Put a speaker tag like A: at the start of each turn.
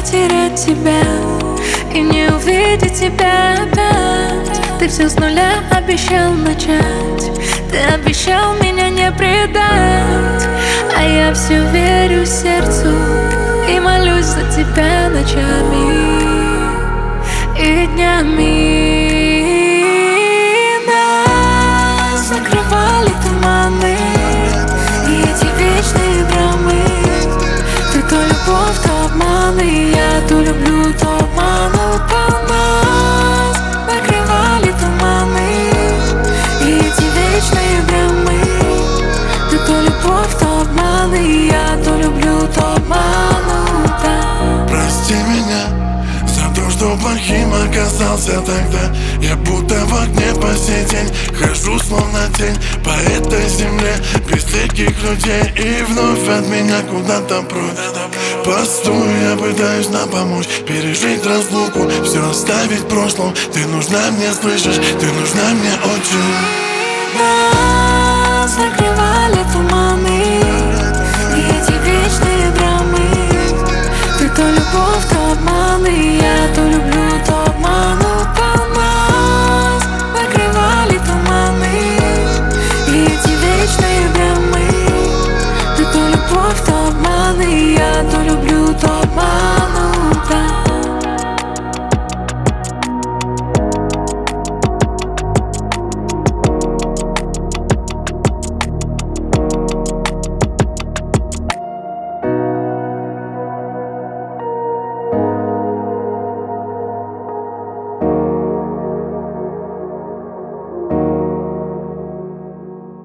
A: потерять тебя и не увидеть тебя опять. Ты все с нуля обещал начать, ты обещал меня не предать, а я все верю сердцу и молюсь за тебя ночами и днями. Нас накрывали туманы и эти вечные драмы. Ты то любовь, то обман, и я то люблю, то обманут. Нас накрывали туманы и эти вечные драмы. Ты то любовь, то обман, и я то люблю, то обманут.
B: Прости меня за то, что плохим оказался тогда. Я будто в огне по сей день хожу словно тень по этой земле, без таких людей. И вновь от меня куда-то прочь. Постою, я пытаюсь нам помочь пережить разлуку, все оставить в прошлом. Ты нужна мне, слышишь, ты нужна мне очень.
A: Нас накрывали туманы и эти вечные драмы. Ты то любовь, то обман, и